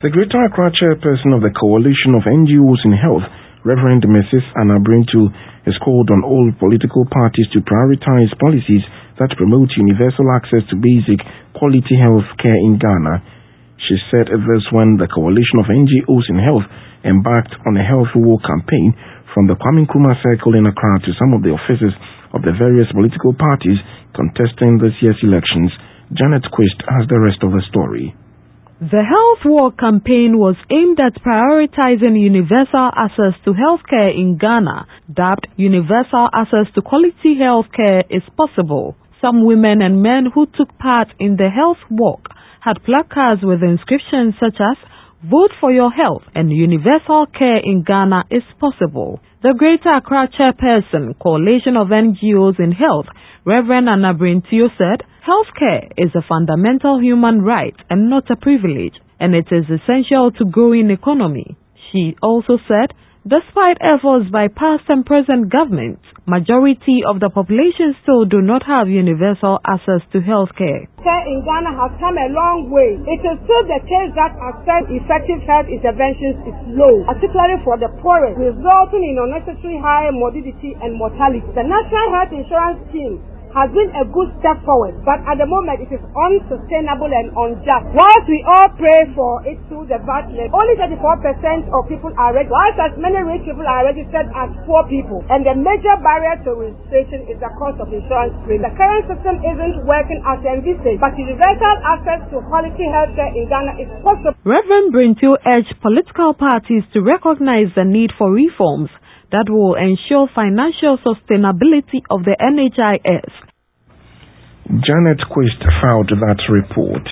The Greater Accra chairperson of the Coalition of NGOs in Health, Reverend Mrs. Anna Brintu, has called on all political parties to prioritize policies that promote universal access to basic quality health care in Ghana. She said this when the Coalition of NGOs in Health embarked on a health walk campaign from the Kwame Nkrumah Circle in Accra to some of the offices of the various political parties contesting this year's elections. Janet Quist has the rest of the story. The Health Walk campaign was aimed at prioritizing universal access to healthcare in Ghana, dubbed Universal Access to Quality Healthcare is Possible. Some women and men who took part in the Health Walk had placards with inscriptions such as "Vote for your health" and "Universal care in Ghana is possible." The Greater Accra chairperson, Coalition of NGOs in Health, Reverend Anna Brintu, said, "Healthcare is a fundamental human right and not a privilege, and it is essential to growing economy." She also said, despite efforts by past and present governments, majority of the population still do not have universal access to healthcare. Care in Ghana has come a long way. It is still the case that access to effective health interventions is low, particularly for the poorest, resulting in unnecessary high morbidity and mortality. The National Health Insurance Scheme has been a good step forward, but at the moment it is unsustainable and unjust. Whilst we all pray for it through the VAT levy, only 34% of people are registered, whilst as many rich people are registered as poor people. And the major barrier to registration is the cost of insurance premium. The current system isn't working as envisaged, but universal access to quality healthcare in Ghana is possible. Reverend Brintu urged political parties to recognize the need for reforms that will ensure financial sustainability of the NHIS. Janet Quist filed that report.